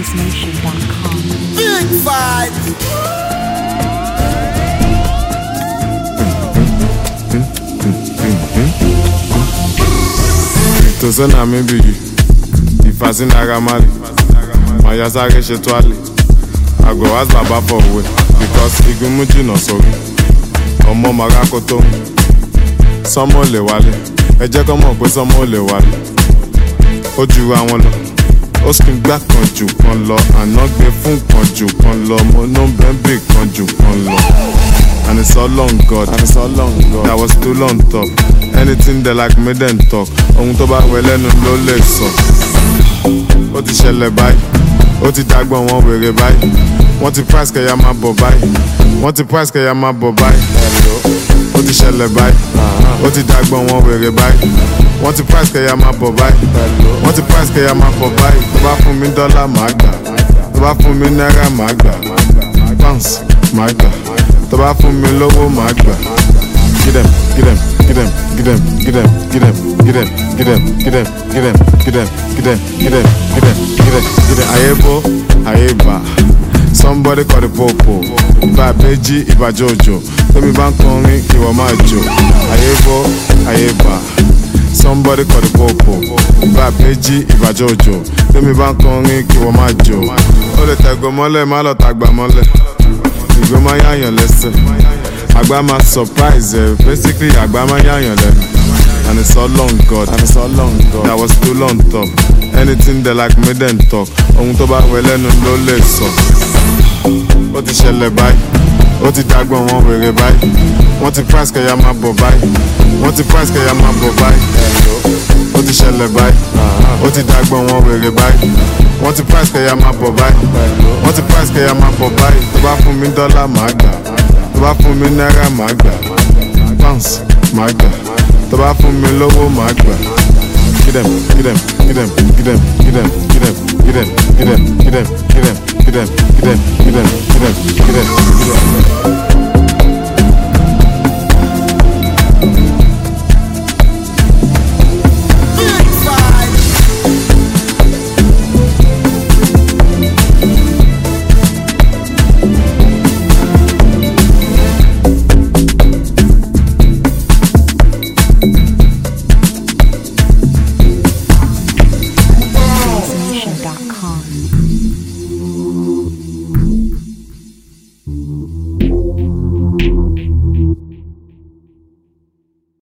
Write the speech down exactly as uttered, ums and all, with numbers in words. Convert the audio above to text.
House Nation dot com. Big vibes. To say na me be if I sing Agamali, my yasage shetwali. I go ask Baba for way because Igumuji no sorry. Ọmọ Magakoto, sọmọ lè wálé. Ẹ jẹ́ kó mọ̀ pé sọmọ lè wálé. Ó ju àwọn lọ, ó sì ń gbá kan jù kan lọ. Àná gbé fún kan jù kan lọ. Mo ná bẹ́ẹ̀bì kan jù kan lọ. And it's all on God, and it's all on God. That was too long top. Anything they like me then talk. Ohun tó bá wẹ lẹ́nu ló lè sọ. Ó ti ṣẹlẹ̀ báyìí, ó ti dágbọ́n wọn wèrè báyìí. Wọ́n ti price kẹ̀yà máa bọ̀ báyìí. Wọ́n ti price kẹ̀yà máa bọ̀ báyìí. Ó ti ṣẹlẹ̀ báyìí, ó ti dágbọ́n wọn wèrè báyìí. Wọ́n ti price kẹ̀yà máa bọ̀ báyìí. Wọ́n ti price kẹ̀yà máa bọ̀ báyìí. Tó bá fún mi dọ́là màá gbà. Tó bá fún mi náírà màá gbà. Pounds màá gbà. Tó bá fún mi lówó màá gbà. Get them, get them, get them, get them, get them, get them, get them, get them, get them, get them, get them, get them, get them, get them, get them, get them. Ayebo, ayeba. Somebody call the popo. Iba beji, iba jojo. Tell me bank kọrin, kiwa ma jo. Ayebo, ayeba. Somebody call the popo. Iba beji, iba jojo. Tell me bank kọrin, kiwa ma jo. O le tẹ̀gọ́ mọ́lẹ̀, má lọ tàgbà mọ́lẹ̀. Ìgbó máa yáyàn lẹ́sẹ̀. Àgbà máa surprise ẹ, basically àgbà máa yáyàn lẹ́nu. And it's all on God, and it's all on God. That was too long top. Anything they like me then talk. Ohun tó bá wẹ lẹ́nu ló lè sọ. Ó ti ṣẹlẹ̀ báyìí, ó ti dágbọ́n wọn wèrè báyìí. Wọ́n ti price kẹ̀yà máa bọ̀ báyìí. Wọ́n ti price kẹ̀yà máa bọ̀ báyìí. Ó ti ṣẹlẹ̀ báyìí, ó ti dágbọ́n wọn wèrè báyìí. Wọ́n ti price kẹ̀yà máa bọ̀ báyìí. Wọ́n ti price kẹ̀yà máa bọ̀ báyìí. Tó bá fún mi dọ́là màá gbà. Tó bá fún mi náírà màá gbà. Pounds màá gbà. Tó bá fún mi lówó màá gbà. Get them, get them, get them, get them, get them, get them, get them, get them, get them, get them, get them, get them, get them, get them, get them, get them.